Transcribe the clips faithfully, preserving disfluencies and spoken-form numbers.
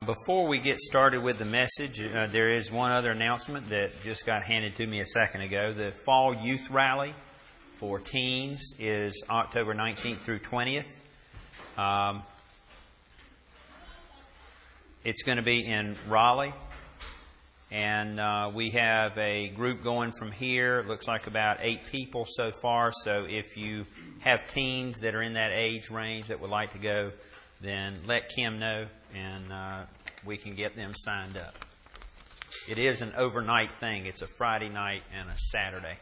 Before we get started with the message, uh, there is one other announcement that just got handed to me a second ago. The Fall Youth Rally for teens is October nineteenth through twentieth. Um, it's going to be in Raleigh. And uh, we have a group going from here. It looks like about eight people so far. So if you have teens that are in that age range that would like to go, then let Kim know, and uh, we can get them signed up. It is an overnight thing. It's a Friday night and a Saturday.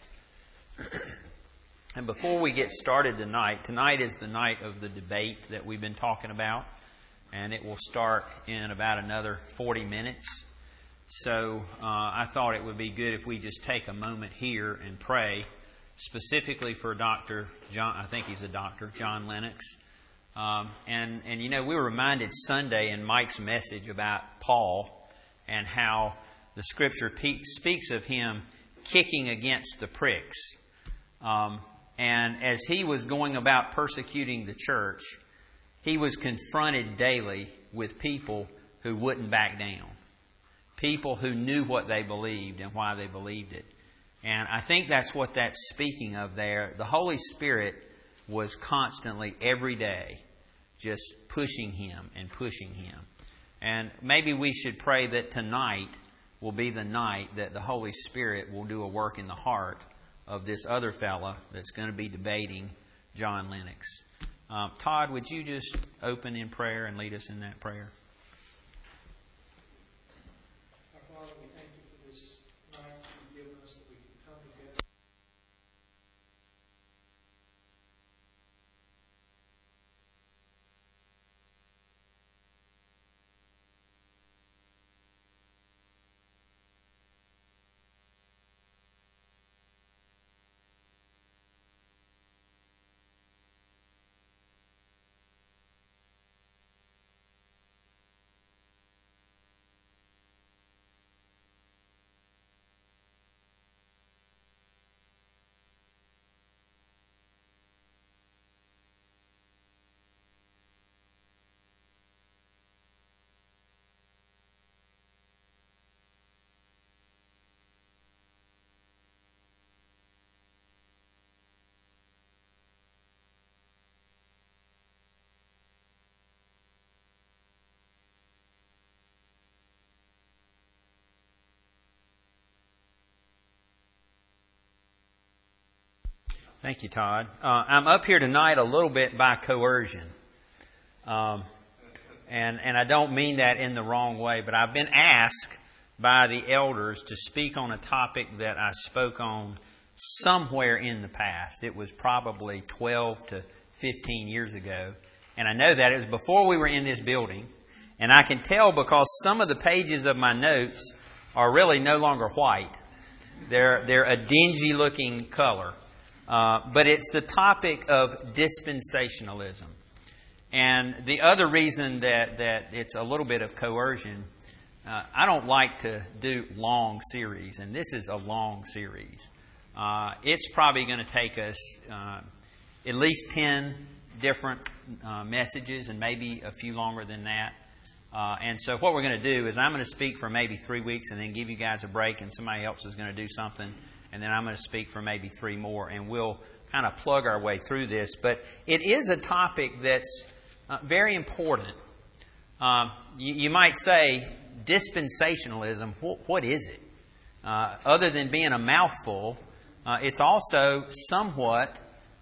And before we get started tonight, tonight is the night of the debate that we've been talking about, and it will start in about another forty minutes. So uh, I thought it would be good if we just take a moment here and pray, specifically for Doctor John, I think he's a doctor, John Lennox. Um, and, and, you know, we were reminded Sunday in Mike's message about Paul and how the Scripture pe- speaks of him kicking against the pricks. Um, and as he was going about persecuting the church, he was confronted daily with people who wouldn't back down. People who knew what they believed and why they believed it. And I think that's what that's speaking of there. The Holy Spirit was constantly, every day, just pushing him and pushing him. And maybe we should pray that tonight will be the night that the Holy Spirit will do a work in the heart of this other fella that's going to be debating John Lennox. Um, Todd, would you just open in prayer and lead us in that prayer? Thank you, Todd. Uh, I'm up here tonight a little bit by coercion. Um, and, and I don't mean that in the wrong way, but I've been asked by the elders to speak on a topic that I spoke on somewhere in the past. It was probably twelve to fifteen years ago. And I know that it was before we were in this building. And I can tell because some of the pages of my notes are really no longer white. They're, they're a dingy looking color. Uh, but it's the topic of dispensationalism. And the other reason that, that it's a little bit of coercion, uh, I don't like to do long series, and this is a long series. Uh, it's probably going to take us uh, at least ten different uh, messages, and maybe a few longer than that. Uh, and so what we're going to do is I'm going to speak for maybe three weeks and then give you guys a break, and somebody else is going to do something. And then I'm going to speak for maybe three more, and we'll kind of plug our way through this. But it is a topic that's uh, very important. Um, you, you might say, dispensationalism, wh- what is it? Uh, other than being a mouthful, uh, it's also somewhat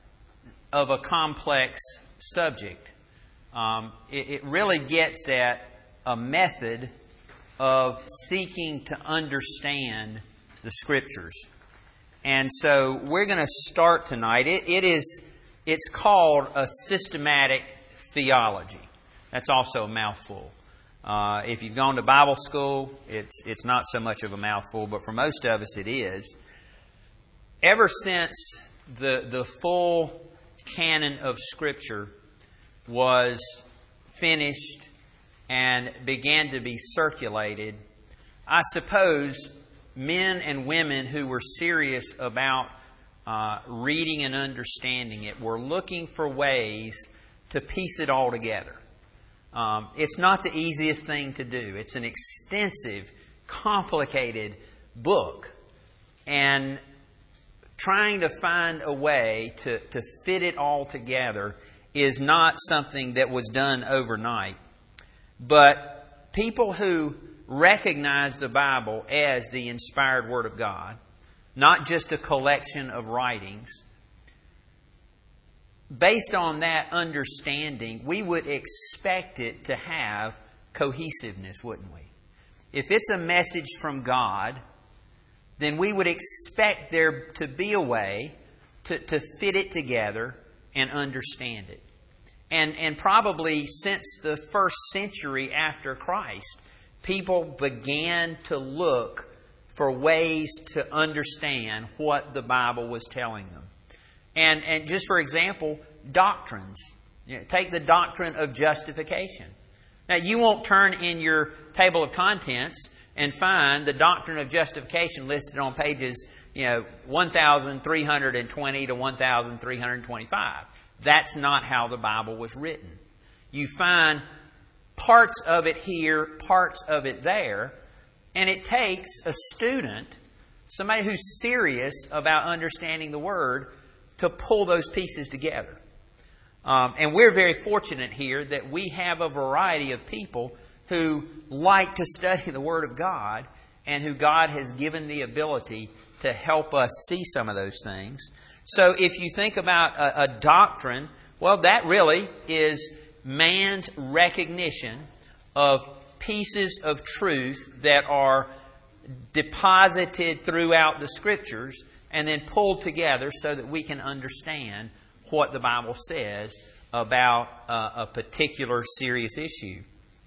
of a complex subject. Um, it, it really gets at a method of seeking to understand the Scriptures. And so we're going to start tonight. It, it is, it's called a systematic theology. That's also a mouthful. Uh, if you've gone to Bible school, it's it's not so much of a mouthful, but for most of us it is. Ever since the the full canon of Scripture was finished and began to be circulated, I suppose men and women who were serious about uh, reading and understanding it were looking for ways to piece it all together. Um, it's not the easiest thing to do. It's an extensive, complicated book. And trying to find a way to, to fit it all together is not something that was done overnight. But people who recognize the Bible as the inspired Word of God, not just a collection of writings, based on that understanding, we would expect it to have cohesiveness, wouldn't we? If it's a message from God, then we would expect there to be a way to, to fit it together and understand it. And, and probably since the first century after Christ, people began to look for ways to understand what the Bible was telling them. And, and just for example, doctrines. You know, take the doctrine of justification. Now, you won't turn in your table of contents and find the doctrine of justification listed on pages, you know, one thousand three hundred twenty to one thousand three hundred twenty-five. That's not how the Bible was written. You find parts of it here, parts of it there, and it takes a student, somebody who's serious about understanding the Word, to pull those pieces together. Um, and we're very fortunate here that we have a variety of people who like to study the Word of God and who God has given the ability to help us see some of those things. So if you think about a, a doctrine, well, that really is man's recognition of pieces of truth that are deposited throughout the Scriptures and then pulled together so that we can understand what the Bible says about uh, a particular serious issue.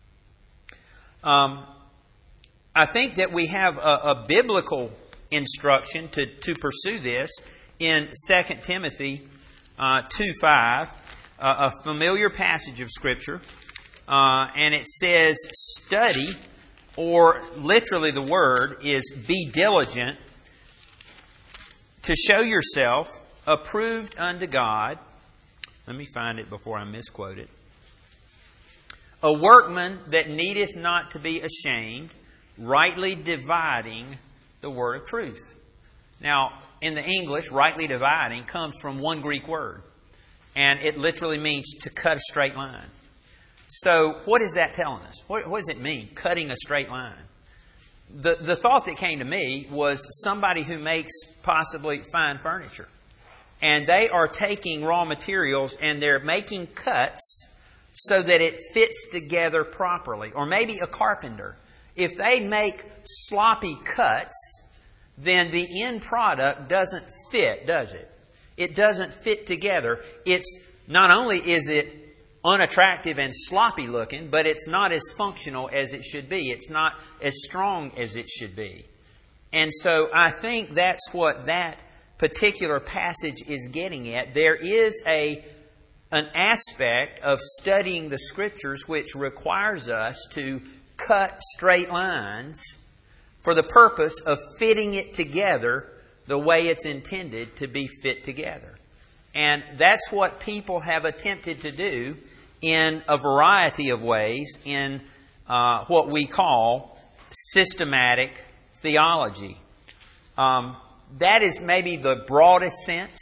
Um, I think that we have a, a biblical instruction to, to pursue this in Second Timothy uh, two five, uh, a familiar passage of Scripture, uh, and it says, study, or literally the word is be diligent, to show yourself approved unto God. Let me find it before I misquote it. A workman that needeth not to be ashamed, rightly dividing the word of truth. Now, in the English, rightly dividing comes from one Greek word. And it literally means to cut a straight line. So, what is that telling us? What, what does it mean, cutting a straight line? The, the thought that came to me was somebody who makes possibly fine furniture. And they are taking raw materials and they're making cuts so that it fits together properly. Or maybe a carpenter. If they make sloppy cuts, then the end product doesn't fit, does it? It doesn't fit together. It's not only is it unattractive and sloppy looking, but it's not as functional as it should be. It's not as strong as it should be. And so I think that's what that particular passage is getting at. There is a an aspect of studying the Scriptures which requires us to cut straight lines for the purpose of fitting it together the way it's intended to be fit together. And that's what people have attempted to do in a variety of ways in uh, what we call systematic theology. Um, that is maybe the broadest sense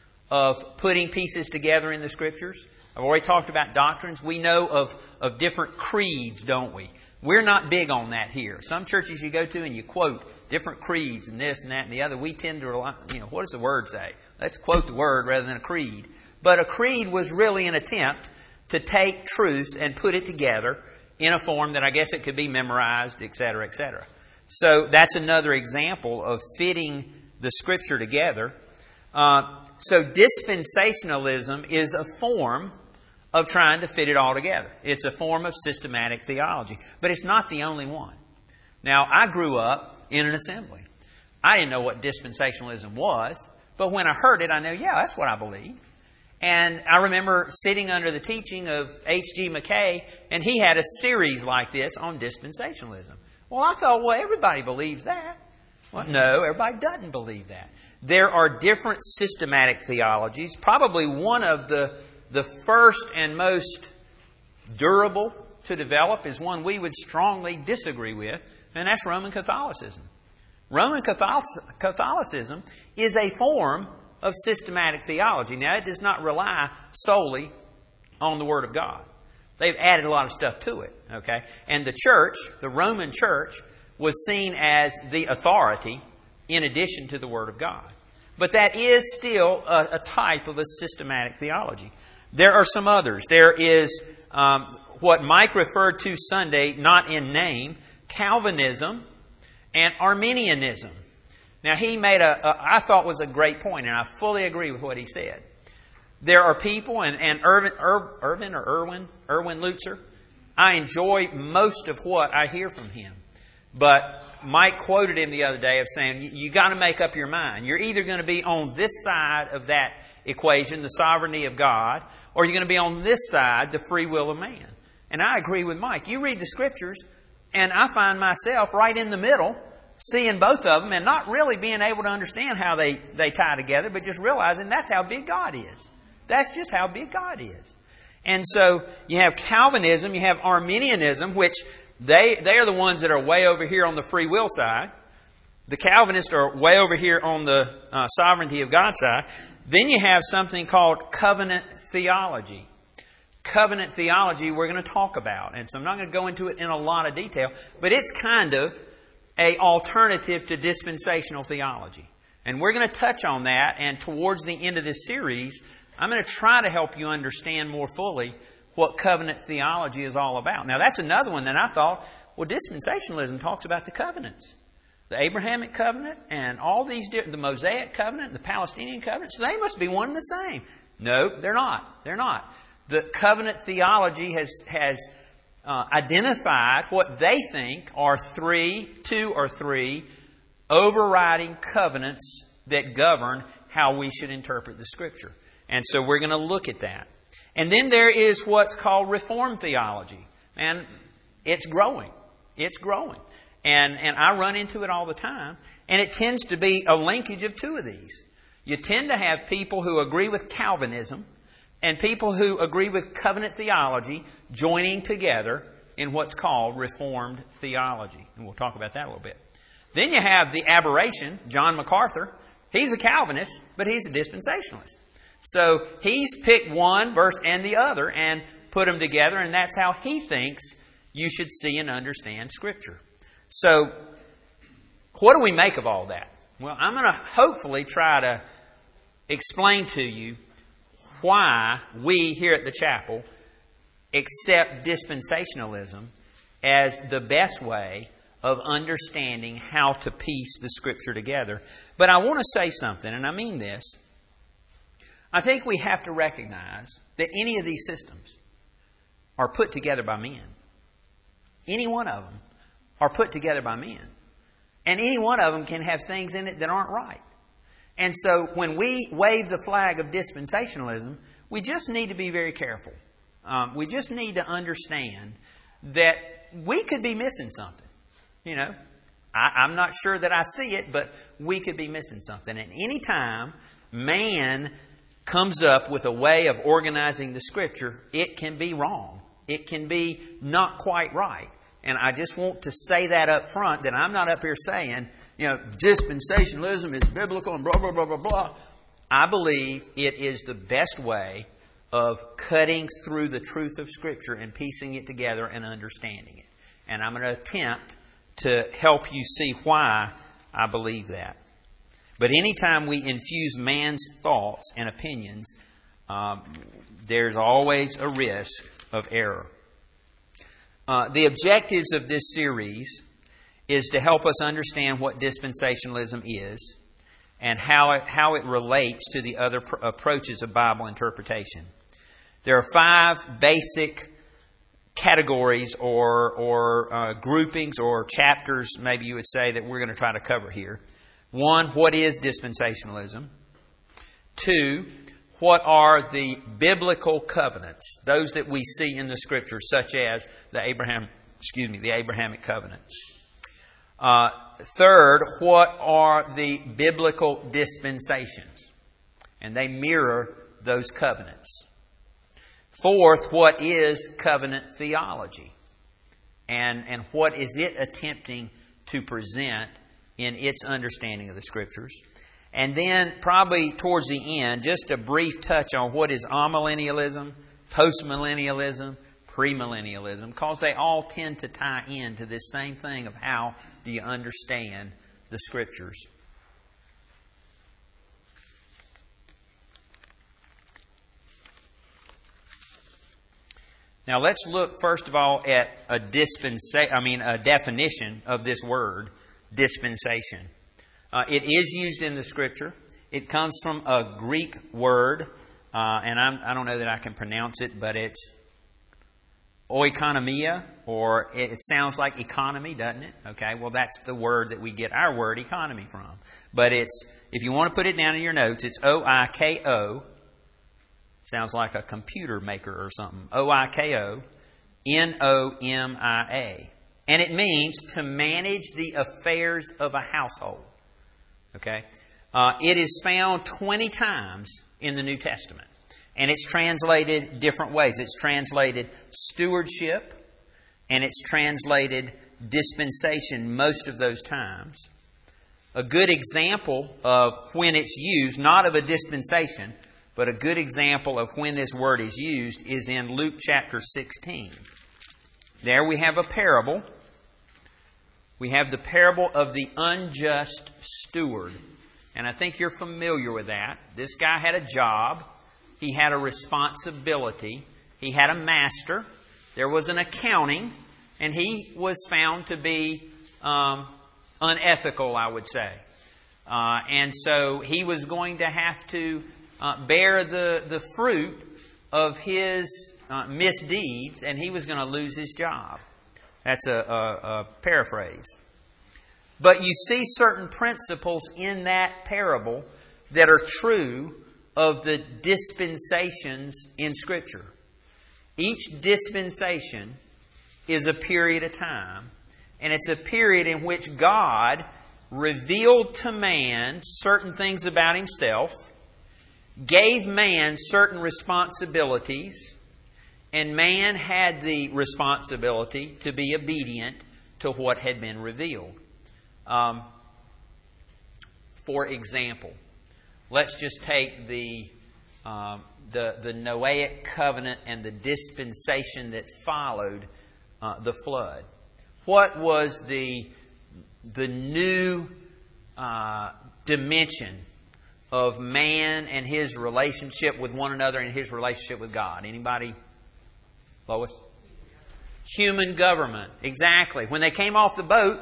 of putting pieces together in the Scriptures. I've already talked about doctrines. We know of, of different creeds, don't we? We're not big on that here. Some churches you go to and you quote different creeds and this and that and the other. We tend to rely, you know, what does the Word say? Let's quote the Word rather than a creed. But a creed was really an attempt to take truths and put it together in a form that I guess it could be memorized, et cetera, et cetera. So that's another example of fitting the Scripture together. Uh, so dispensationalism is a form of trying to fit it all together. It's a form of systematic theology. But it's not the only one. Now, I grew up in an assembly. I didn't know what dispensationalism was, but when I heard it, I knew, yeah, that's what I believe. And I remember sitting under the teaching of H G McKay, and he had a series like this on dispensationalism. Well, I thought, well, everybody believes that. Well, no, everybody doesn't believe that. There are different systematic theologies. Probably one of the, the first and most durable to develop is one we would strongly disagree with, and that's Roman Catholicism. Roman Catholicism is a form of systematic theology. Now, it does not rely solely on the Word of God. They've added a lot of stuff to it, okay? And the church, the Roman church, was seen as the authority in addition to the Word of God. But that is still a, a type of a systematic theology. There are some others. There is um, what Mike referred to Sunday, not in name, Calvinism and Arminianism. Now, he made a, a I thought was a great point, and I fully agree with what he said. There are people, and, and Irvin, Ir, Irvin or Irwin, Erwin Lutzer, I enjoy most of what I hear from him. But Mike quoted him the other day of saying, you got to make up your mind. You're either going to be on this side of that equation, the sovereignty of God, or you're going to be on this side, the free will of man. And I agree with Mike. You read the Scriptures, and I find myself right in the middle, seeing both of them and not really being able to understand how they, they tie together, but just realizing that's how big God is. That's just how big God is. And so you have Calvinism, you have Arminianism, which they, they are the ones that are way over here on the free will side. The Calvinists are way over here on the uh, sovereignty of God side. Then you have something called covenant theology. Covenant theology we're going to talk about. And so I'm not going to go into it in a lot of detail, but it's kind of an alternative to dispensational theology. And we're going to touch on that, and towards the end of this series, I'm going to try to help you understand more fully what covenant theology is all about. Now, that's another one that I thought, well, dispensationalism talks about the covenants. The Abrahamic covenant and all these, the Mosaic covenant, the Palestinian covenant, so they must be one and the same. No, they're not. They're not. The covenant theology has, has uh, identified what they think are three, two or three overriding covenants that govern how we should interpret the Scripture. And so we're going to look at that. And then there is what's called Reformed theology. And it's growing. It's growing. And, and I run into it all the time. And it tends to be a linkage of two of these. You tend to have people who agree with Calvinism and people who agree with covenant theology joining together in what's called Reformed theology. And we'll talk about that a little bit. Then you have the aberration, John MacArthur. He's a Calvinist, but he's a dispensationalist. So he's picked one verse and the other and put them together, and that's how he thinks you should see and understand Scripture. So what do we make of all that? Well, I'm going to hopefully try to explain to you why we here at the chapel accept dispensationalism as the best way of understanding how to piece the Scripture together. But I want to say something, and I mean this. I think we have to recognize that any of these systems are put together by men. Any one of them are put together by men. And any one of them can have things in it that aren't right. And so when we wave the flag of dispensationalism, we just need to be very careful. Um, we just need to understand that we could be missing something. You know, I, I'm not sure that I see it, but we could be missing something. And any time man comes up with a way of organizing the Scripture, it can be wrong. It can be not quite right. And I just want to say that up front, that I'm not up here saying, you know, dispensationalism is biblical and blah, blah, blah, blah, blah. I believe it is the best way of cutting through the truth of Scripture and piecing it together and understanding it. And I'm going to attempt to help you see why I believe that. But anytime we infuse man's thoughts and opinions, um, there's always a risk of error. Uh, the objectives of this series is to help us understand what dispensationalism is and how it, how it relates to the other pr- approaches of Bible interpretation. There are five basic categories or, or uh, groupings or chapters, maybe you would say, that we're going to try to cover here. One, what is dispensationalism? Two, what are the biblical covenants, those that we see in the Scriptures, such as the Abraham, excuse me, the Abrahamic covenants. Uh, third, what are the biblical dispensations? And they mirror those covenants. Fourth, what is covenant theology? and, and what is it attempting to present in its understanding of the Scriptures. And then probably towards the end, just a brief touch on what is amillennialism, postmillennialism, premillennialism, because they all tend to tie into this same thing of how do you understand the Scriptures. Now let's look first of all at a dispensa- I mean a definition of this word, dispensation. Uh, it is used in the Scripture. It comes from a Greek word, uh, and I'm, I don't know that I can pronounce it, but it's oikonomia, or it, it sounds like economy, doesn't it? Okay, well that's the word that we get our word economy from. But it's, if you want to put it down in your notes, it's O I K O. Sounds like a computer maker or something. O I K O N O M I A. And it means to manage the affairs of a household. Okay? Uh, it is found twenty times in the New Testament. And it's translated different ways. It's translated stewardship, and it's translated dispensation most of those times. A good example of when it's used, not of a dispensation, but a good example of when this word is used is in Luke chapter sixteen. There we have a parable. We have the parable of the unjust steward. And I think you're familiar with that. This guy had a job. He had a responsibility. He had a master. There was an accounting. And he was found to be um, unethical, I would say. Uh, and so he was going to have to uh, bear the, the fruit of his uh, misdeeds, and he was going to lose his job. That's a, a, a paraphrase. But you see certain principles in that parable that are true of the dispensations in Scripture. Each dispensation is a period of time, and it's a period in which God revealed to man certain things about Himself, gave man certain responsibilities, and man had the responsibility to be obedient to what had been revealed. Um, for example, let's just take the, um, the the Noahic covenant and the dispensation that followed uh, the flood. What was the the new uh, dimension of man and his relationship with one another and his relationship with God? Anybody? Lois? Human government. Exactly. When they came off the boat,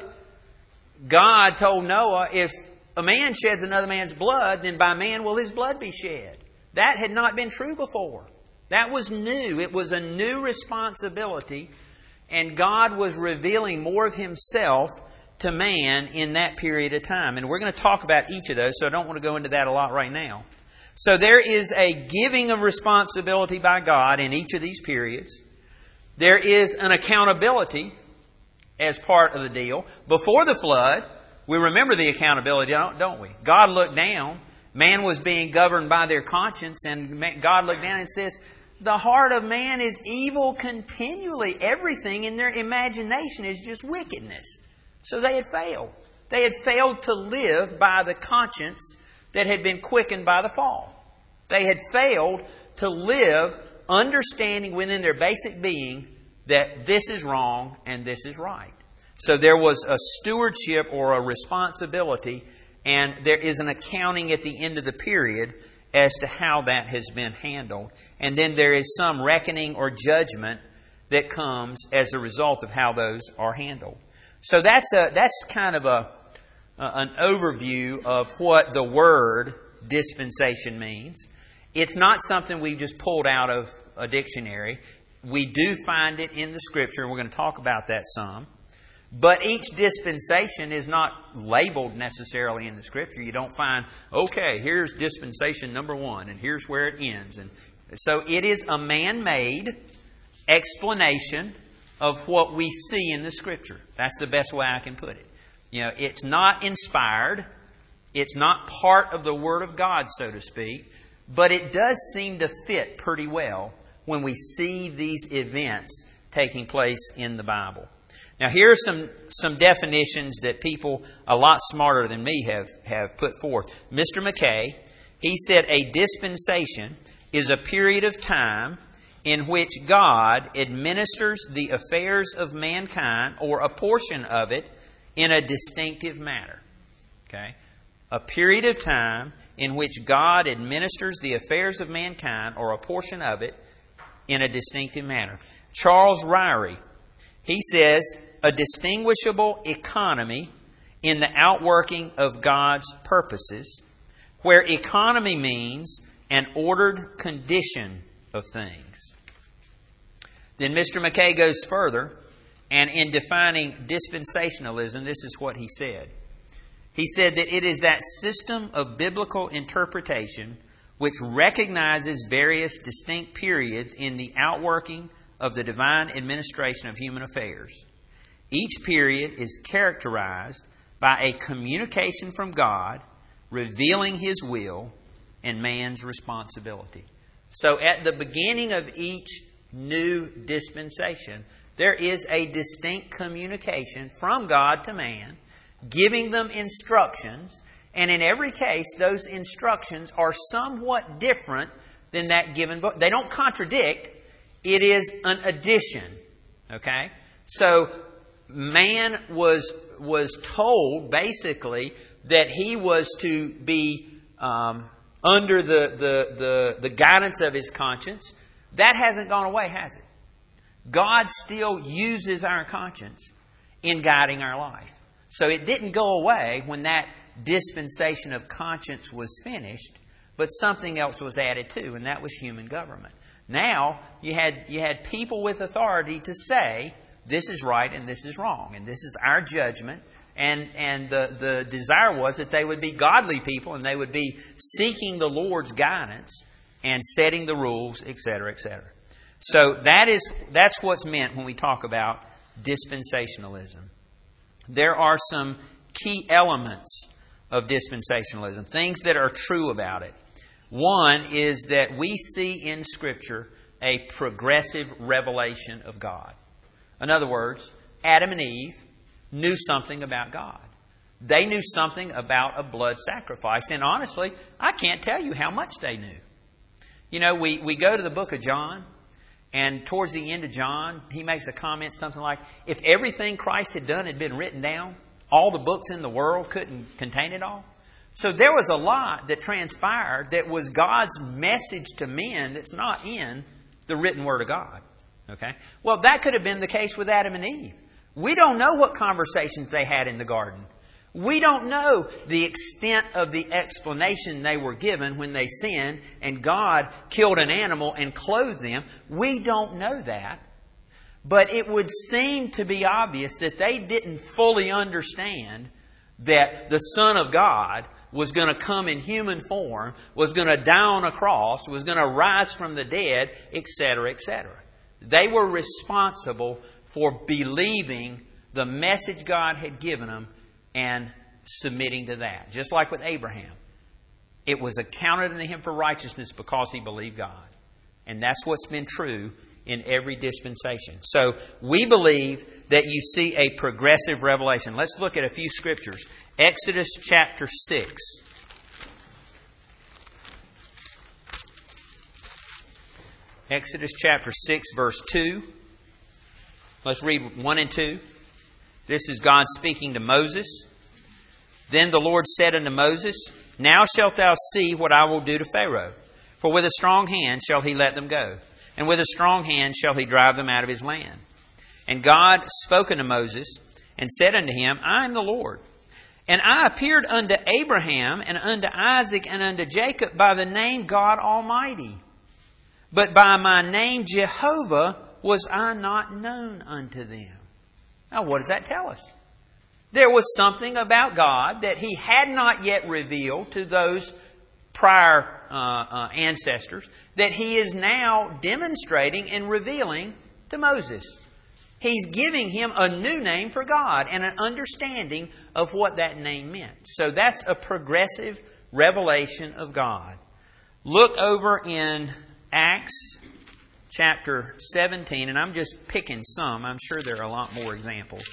God told Noah, if a man sheds another man's blood, then by man will his blood be shed. That had not been true before. That was new. It was a new responsibility, and God was revealing more of Himself to man in that period of time. And we're going to talk about each of those, so I don't want to go into that a lot right now. So there is a giving of responsibility by God in each of these periods. There is an accountability as part of the deal. Before the flood, we remember the accountability, don't we? God looked down. Man was being governed by their conscience, and God looked down and says, the heart of man is evil continually. Everything in their imagination is just wickedness. So they had failed. They had failed to live by the conscience that had been quickened by the fall. They had failed to live understanding within their basic being that this is wrong and this is right. So there was a stewardship or a responsibility, and there is an accounting at the end of the period as to how that has been handled. And then there is some reckoning or judgment that comes as a result of how those are handled. So that's a that's kind of a uh, an overview of what the word dispensation means. It's not something we just pulled out of a dictionary. We do find it in the Scripture, and we're going to talk about that some. But each dispensation is not labeled necessarily in the Scripture. You don't find, okay, here's dispensation number one, and here's where it ends. And so it is a man-made explanation of what we see in the Scripture. That's the best way I can put it. You know, it's not inspired. It's not part of the Word of God, so to speak. But it does seem to fit pretty well when we see these events taking place in the Bible. Now, here are some, some definitions that people a lot smarter than me have, have put forth. Mister McKay, he said a dispensation is a period of time in which God administers the affairs of mankind or a portion of it in a distinctive manner. Okay? A period of time in which God administers the affairs of mankind or a portion of it in a distinctive manner. Charles Ryrie, he says, a distinguishable economy in the outworking of God's purposes, where economy means an ordered condition of things. Then Mister McKay goes further, and in defining dispensationalism, this is what he said. He said that it is that system of biblical interpretation which recognizes various distinct periods in the outworking of the divine administration of human affairs. Each period is characterized by a communication from God revealing His will and man's responsibility. So at the beginning of each new dispensation, there is a distinct communication from God to man, giving them instructions, and in every case, those instructions are somewhat different than that given book. They don't contradict. It is an addition. Okay? So, man was, was told, basically, that he was to be um, under the, the, the, the guidance of his conscience. That hasn't gone away, has it? God still uses our conscience in guiding our life. So it didn't go away when that dispensation of conscience was finished, but something else was added to, and that was human government. Now, you had you had people with authority to say, this is right and this is wrong, and this is our judgment, and, and the, the desire was that they would be godly people, and they would be seeking the Lord's guidance and setting the rules, et cetera, et cetera. So that is that's what's meant when we talk about dispensationalism. There are some key elements of dispensationalism, things that are true about it. One is that we see in Scripture a progressive revelation of God. In other words, Adam and Eve knew something about God. They knew something about a blood sacrifice. And honestly, I can't tell you how much they knew. You know, we, we go to the book of John, and towards the end of John, he makes a comment something like, if everything Christ had done had been written down, all the books in the world couldn't contain it all. So there was a lot that transpired that was God's message to men that's not in the written Word of God. Okay? Well, that could have been the case with Adam and Eve. We don't know what conversations they had in the garden. We don't know the extent of the explanation they were given when they sinned and God killed an animal and clothed them. We don't know that. But it would seem to be obvious that they didn't fully understand that the Son of God was going to come in human form, was going to die on a cross, was going to rise from the dead, et cetera, et cetera. They were responsible for believing the message God had given them and submitting to that. Just like with Abraham. It was accounted unto him for righteousness because he believed God. And that's what's been true in every dispensation. So we believe that you see a progressive revelation. Let's look at a few scriptures. Exodus chapter six. Exodus chapter six, verse two. Let's read one and two. This is God speaking to Moses. Then the Lord said unto Moses, Now shalt thou see what I will do to Pharaoh. For with a strong hand shall he let them go, and with a strong hand shall he drive them out of his land. And God spoke unto Moses, and said unto him, I am the Lord. And I appeared unto Abraham, and unto Isaac, and unto Jacob by the name God Almighty. But by my name Jehovah was I not known unto them. Now, what does that tell us? There was something about God that He had not yet revealed to those prior uh, uh, ancestors that He is now demonstrating and revealing to Moses. He's giving him a new name for God and an understanding of what that name meant. So that's a progressive revelation of God. Look over in Acts chapter seventeen, and I'm just picking some. I'm sure there are a lot more examples.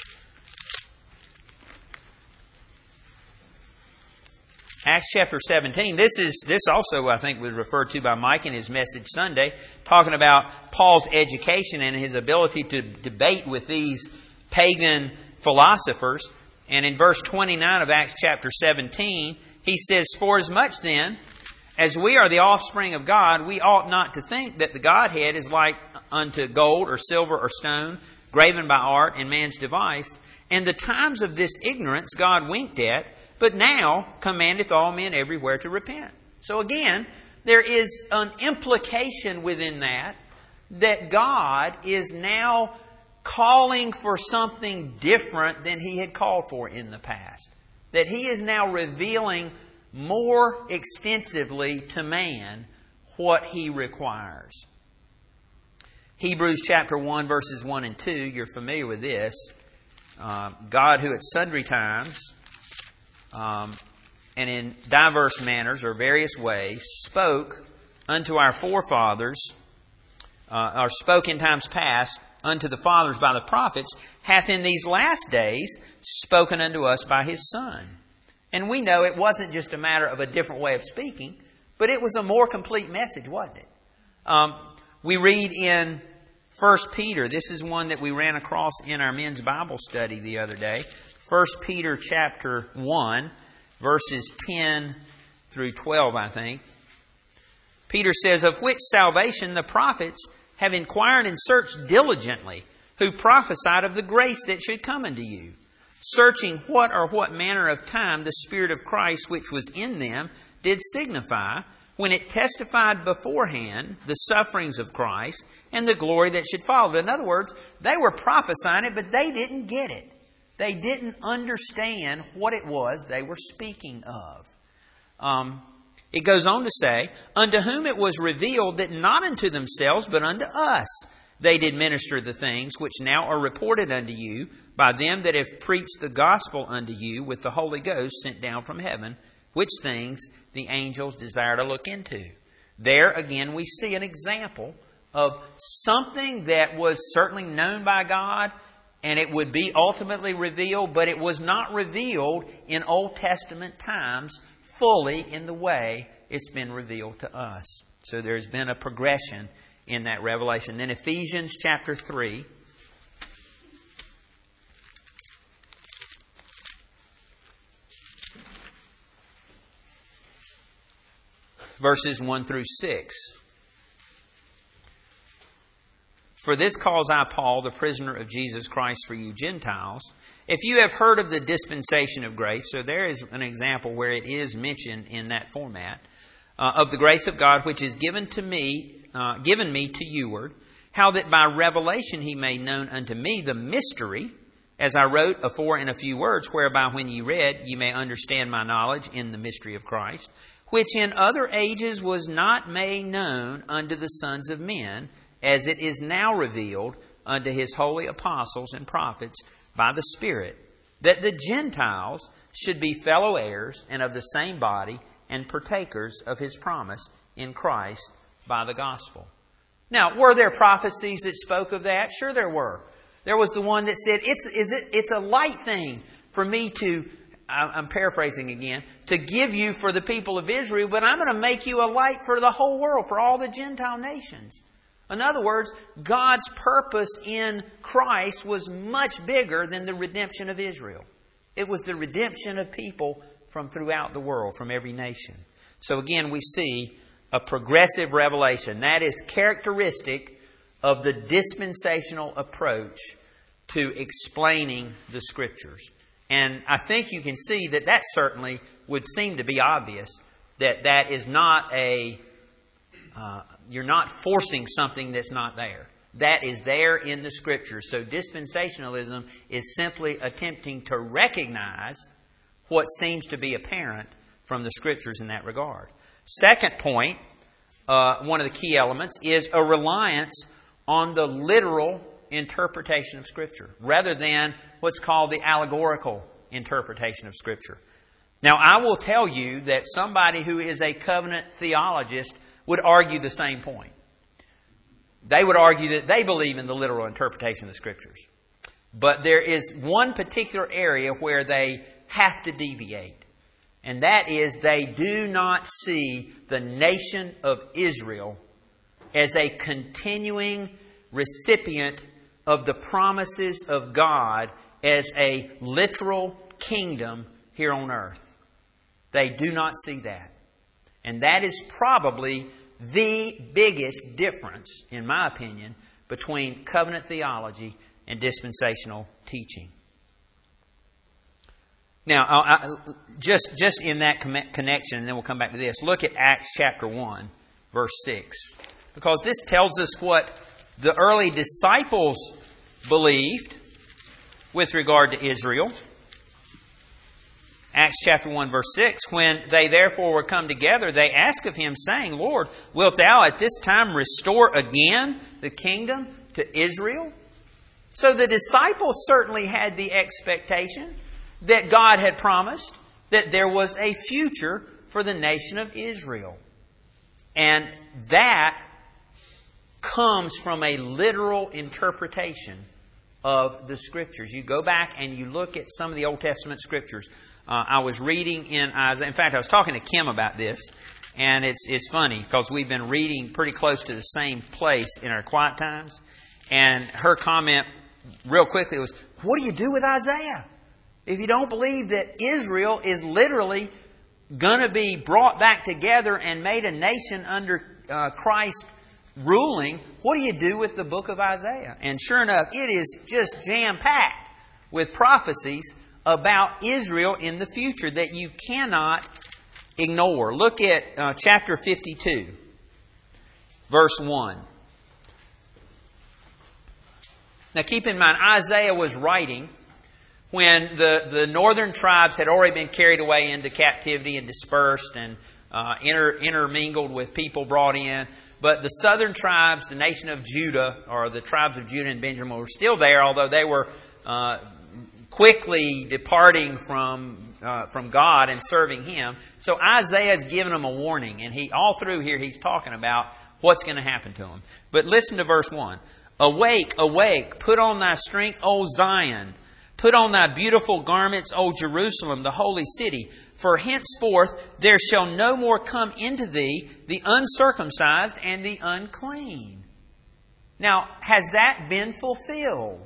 Acts chapter seventeen. This is this also, I think, was referred to by Mike in his message Sunday, talking about Paul's education and his ability to debate with these pagan philosophers. And in verse twenty-nine of Acts chapter seventeen, he says, "For as much then as we are the offspring of God, we ought not to think that the Godhead is like unto gold or silver or stone, graven by art and man's device. And the times of this ignorance God winked at, but now commandeth all men everywhere to repent." So again, there is an implication within that, that God is now calling for something different than He had called for in the past. That He is now revealing more extensively to man what He requires. Hebrews chapter one, verses one and two, you're familiar with this. Uh, God, who at sundry times um, and in diverse manners or various ways spoke unto our forefathers, uh, or spoke in times past unto the fathers by the prophets, hath in these last days spoken unto us by His Son. And we know it wasn't just a matter of a different way of speaking, but it was a more complete message, wasn't it? Um, we read in First Peter, this is one that we ran across in our men's Bible study the other day. First Peter chapter one, verses ten through twelve, I think. Peter says, "Of which salvation the prophets have inquired and searched diligently, who prophesied of the grace that should come unto you, searching what or what manner of time the Spirit of Christ which was in them did signify, when it testified beforehand the sufferings of Christ and the glory that should follow." In other words, they were prophesying it, but they didn't get it. They didn't understand what it was they were speaking of. Um, it goes on to say, "Unto whom it was revealed that not unto themselves, but unto us they did minister the things which now are reported unto you by them that have preached the gospel unto you with the Holy Ghost sent down from heaven, which things the angels desire to look into." There again we see an example of something that was certainly known by God, and it would be ultimately revealed, but it was not revealed in Old Testament times fully in the way it's been revealed to us. So there's been a progression in that revelation. Then Ephesians chapter three. Verses one through six. "For this cause I, Paul, the prisoner of Jesus Christ for you Gentiles, if you have heard of the dispensation of grace," so there is an example where it is mentioned in that format, uh, "of the grace of God which is given to me, uh, given me to youward, how that by revelation He made known unto me the mystery, as I wrote afore in a few words, whereby when ye read, ye may understand my knowledge in the mystery of Christ, which in other ages was not made known unto the sons of men, as it is now revealed unto His holy apostles and prophets by the Spirit, that the Gentiles should be fellow heirs and of the same body and partakers of His promise in Christ by the gospel." Now, were there prophecies that spoke of that? Sure there were. There was the one that said, it's, is it, it's a light thing for me to, I'm paraphrasing again, to give you for the people of Israel, but I'm going to make you a light for the whole world, for all the Gentile nations. In other words, God's purpose in Christ was much bigger than the redemption of Israel. It was the redemption of people from throughout the world, from every nation. So again, we see a progressive revelation. That is characteristic of the dispensational approach to explaining the Scriptures. And I think you can see that that certainly would seem to be obvious, that that is not a, uh, you're not forcing something that's not there. That is there in the Scriptures. So dispensationalism is simply attempting to recognize what seems to be apparent from the Scriptures in that regard. Second point, uh, one of the key elements, is a reliance on the literal interpretation of Scripture, rather than what's called the allegorical interpretation of Scripture. Now, I will tell you that somebody who is a covenant theologist would argue the same point. they would argue that they believe in the literal interpretation of the Scriptures. But there is one particular area where they have to deviate. And that is they do not see the nation of Israel as a continuing recipient of the promises of God as a literal kingdom here on earth. They do not see that. And that is probably the biggest difference, in my opinion, between covenant theology and dispensational teaching. Now, I, I, just, just in that connection, and then we'll come back to this, look at Acts chapter one, verse six. Because this tells us what the early disciples believed with regard to Israel. Acts chapter one, verse six, when they therefore were come together, they asked of him, saying, Lord, wilt thou at this time restore again the kingdom to Israel? So the disciples certainly had the expectation that God had promised that there was a future for the nation of Israel. And that comes from a literal interpretation of the Scriptures. You go back and you look at some of the Old Testament Scriptures. Uh, I was reading in Isaiah. In fact, I was talking to Kim about this, and it's it's funny because we've been reading pretty close to the same place in our quiet times. And her comment, real quickly, was, "What do you do with Isaiah? If you don't believe that Israel is literally going to be brought back together and made a nation under uh, Christ ruling, what do you do with the book of Isaiah?" And sure enough, it is just jam-packed with prophecies about Israel in the future that you cannot ignore. Look at uh, chapter fifty-two, verse one. Now keep in mind, Isaiah was writing when the, the northern tribes had already been carried away into captivity and dispersed and uh, inter, intermingled with people brought in. But the southern tribes, the nation of Judah, or the tribes of Judah and Benjamin, were still there, although they were uh, quickly departing from uh, from God and serving Him. So Isaiah's given them a warning, and he all through here he's talking about what's going to happen to them. But listen to verse one. Awake, awake, put on thy strength, O Zion. Put on thy beautiful garments, O Jerusalem, the holy city. For henceforth there shall no more come into thee the uncircumcised and the unclean. Now, has that been fulfilled?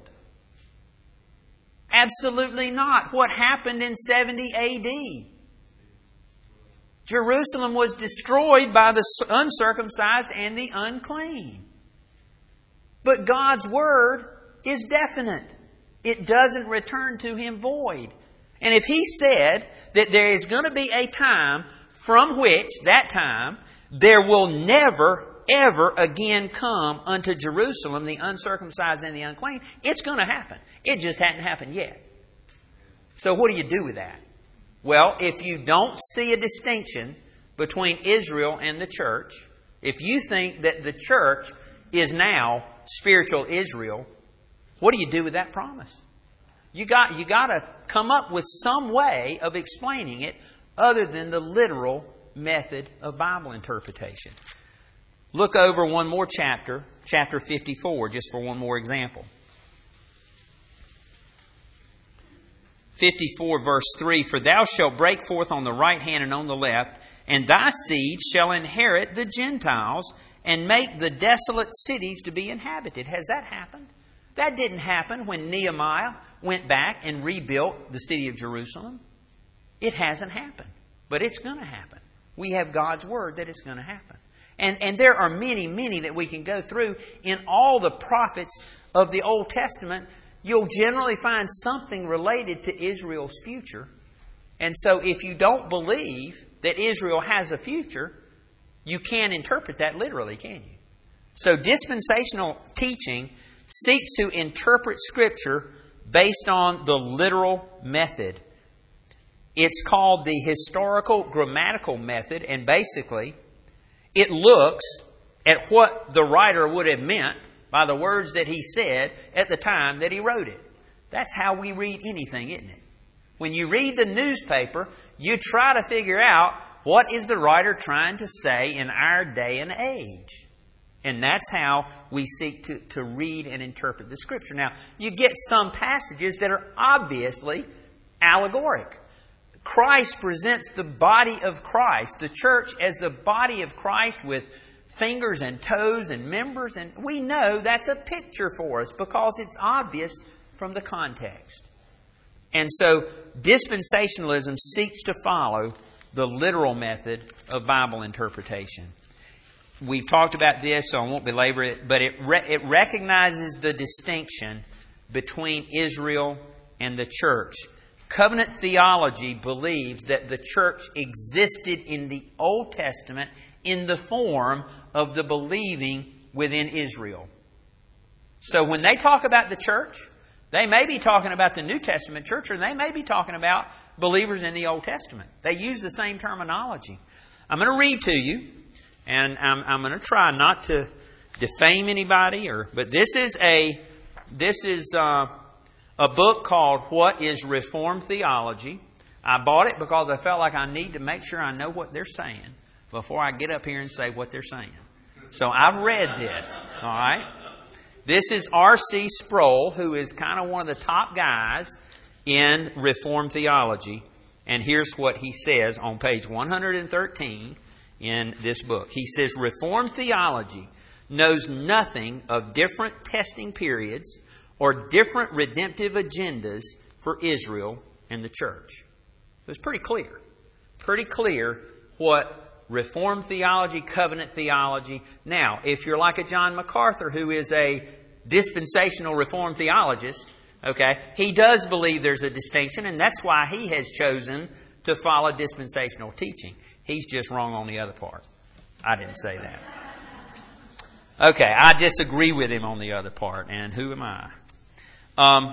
Absolutely not. What happened in seventy A D? Jerusalem was destroyed by the uncircumcised and the unclean. But God's word is definite. It doesn't return to Him void. And if He said that there is going to be a time from which, that time, there will never, ever again come unto Jerusalem the uncircumcised and the unclean, it's going to happen. It just hadn't happened yet. So what do you do with that? Well, if you don't see a distinction between Israel and the church, if you think that the church is now spiritual Israel, what do you do with that promise? You got, you got to come up with some way of explaining it other than the literal method of Bible interpretation. Look over one more chapter, chapter fifty-four, just for one more example. fifty-four verse three, For thou shalt break forth on the right hand and on the left, and thy seed shall inherit the Gentiles, and make the desolate cities to be inhabited. Has that happened? That didn't happen when Nehemiah went back and rebuilt the city of Jerusalem. It hasn't happened, but it's going to happen. We have God's word that it's going to happen. And, and there are many, many that we can go through. In all the prophets of the Old Testament, you'll generally find something related to Israel's future. And so if you don't believe that Israel has a future, you can't interpret that literally, can you? So dispensational teaching seeks to interpret Scripture based on the literal method. It's called the historical grammatical method, and basically it looks at what the writer would have meant by the words that he said at the time that he wrote it. That's how we read anything, isn't it? When you read the newspaper, you try to figure out what is the writer trying to say in our day and age. And that's how we seek to, to read and interpret the Scripture. Now, you get some passages that are obviously allegoric. Christ presents the body of Christ, the church as the body of Christ with fingers and toes and members. And we know that's a picture for us because it's obvious from the context. And so dispensationalism seeks to follow the literal method of Bible interpretation. We've talked about this, so I won't belabor it, but it re- it recognizes the distinction between Israel and the church. Covenant theology believes that the church existed in the Old Testament in the form of the believing within Israel. So when they talk about the church, they may be talking about the New Testament church, or they may be talking about believers in the Old Testament. They use the same terminology. I'm going to read to you, and I'm, I'm going to try not to defame anybody, or but this is a this is uh, a book called What is Reformed Theology. I bought it because I felt like I need to make sure I know what they're saying before I get up here and say what they're saying. So I've read this, all right? This is R C Sproul, who is kind of one of the top guys in Reformed theology. And here's what he says on page one hundred thirteen in this book. He says, Reformed theology knows nothing of different testing periods or different redemptive agendas for Israel and the church. It was pretty clear. Pretty clear what Reformed theology, covenant theology. Now, if you're like a John MacArthur, who is a dispensational Reformed theologist, okay, he does believe there's a distinction, and that's why he has chosen to follow dispensational teaching. He's just wrong on the other part. I didn't say that. Okay, I disagree with him on the other part, and who am I? Um,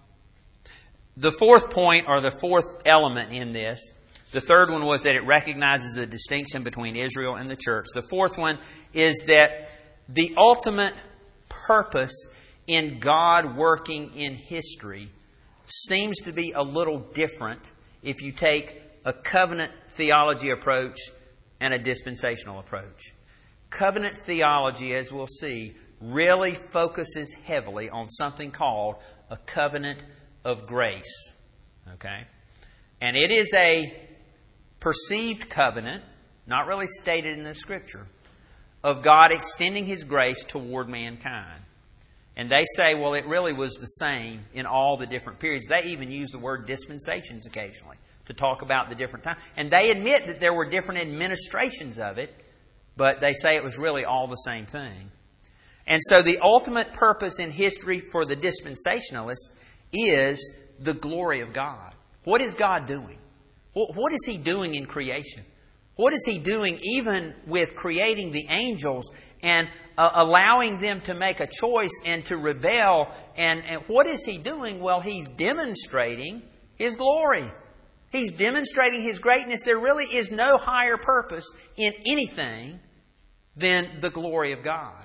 the fourth point, or the fourth element in this, the third one was that it recognizes a distinction between Israel and the church. The fourth one is that the ultimate purpose in God working in history seems to be a little different if you take a covenant theology approach and a dispensational approach. Covenant theology, as we'll see, really focuses heavily on something called a covenant of grace. Okay? And it is a perceived covenant, not really stated in the Scripture, of God extending His grace toward mankind. And they say, well, it really was the same in all the different periods. They even use the word dispensations occasionally to talk about the different times. And they admit that there were different administrations of it, but they say it was really all the same thing. And so the ultimate purpose in history for the dispensationalists is the glory of God. What is God doing? What is He doing in creation? What is He doing even with creating the angels and uh, allowing them to make a choice and to rebel? And, and what is He doing? Well, He's demonstrating His glory. He's demonstrating His greatness. There really is no higher purpose in anything than the glory of God.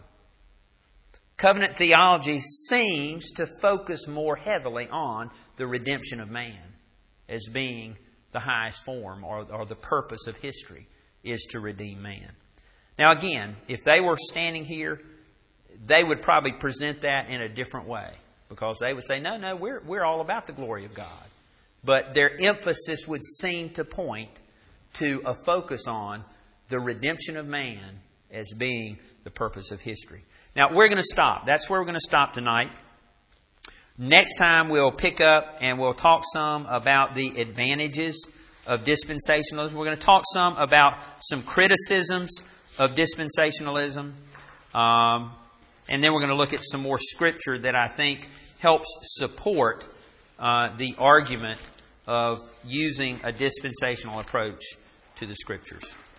Covenant theology seems to focus more heavily on the redemption of man as being the highest form, or, or the purpose of history is to redeem man. Now again, if they were standing here, they would probably present that in a different way, because they would say, no, no, we're, we're all about the glory of God. But their emphasis would seem to point to a focus on the redemption of man as being the purpose of history. Now we're going to stop. That's where we're going to stop tonight. Next time we'll pick up and we'll talk some about the advantages of dispensationalism. We're going to talk some about some criticisms of dispensationalism. Um, and then we're going to look at some more scripture that I think helps support uh, the argument of using a dispensational approach to the Scriptures.